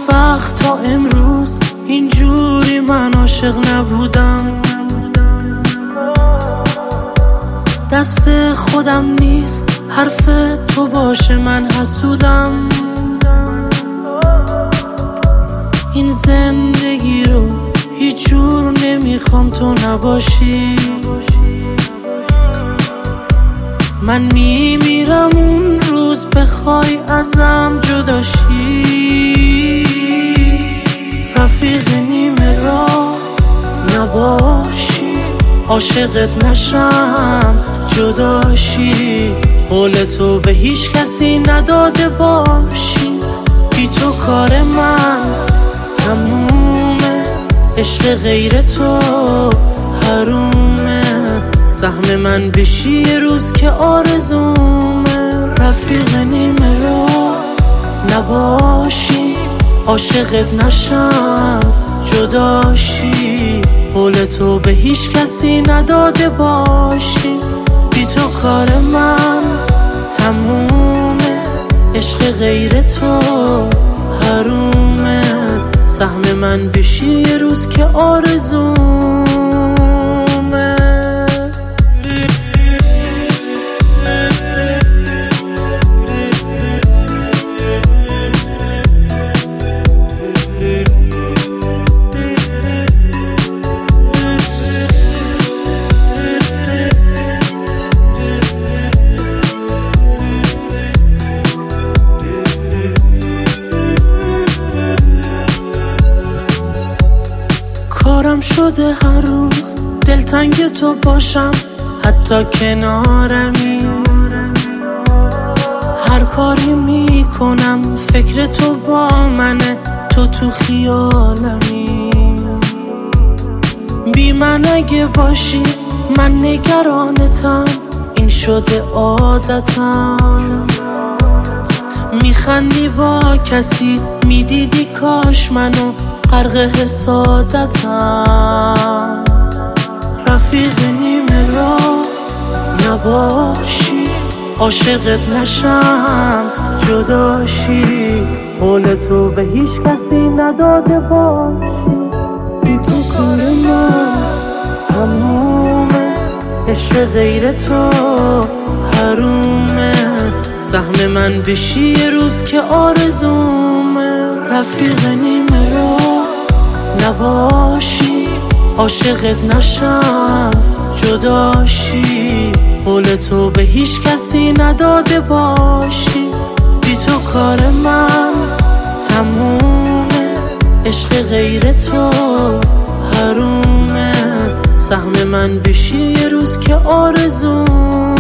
وقت تا امروز اینجوری من عاشق نبودم. دست خودم نیست حرف تو باشه من حسودم. این زندگی رو هیچ جور نمیخوام تو نباشی. من میمیرم اون روز بخوای ازم جداشی. رفیق نیمه راه نباشی، عاشقت نشم جداشی. قول تو به هیچ کسی نداده باشی. بی تو کار من تمومه، عشق غیر تو حرومه. سهم من بشی یه روز که آرزومه. رفیق نیمه راه نباشی، عاشقت نشم جداشی. قول تو به هیچ کسی نداده باشی. بی تو کار من تمومه، عشق غیر تو حرومه. سهم من بشی یه روز که آرزومه. کارم شده هر روز دلتنگ تو باشم، حتی کنارمی. هر کاری میکنم فکر تو با منه، تو خیالمی. بی من اگه باشی من نگرانتم، این شده عادتم. میخندی با کسی میدیدی کاش منو غرق حسادتم. رفیق نیمه راه نباشی، عاشقت نشم جداشی. قول تو به هیچ کسی نداده باشی. بی تو کار من تمومه، عشق غیر تو حرومه. سهم من بشی یه روز که آرزومه. رفیق نیمه راه نباشی، عاشقت نشم جداشی. قول تو به هیچ کسی نداده باشی. بی تو کار من تمومه، عشق غیر تو حرومه. سهم من بشی یه روز که آرزومه.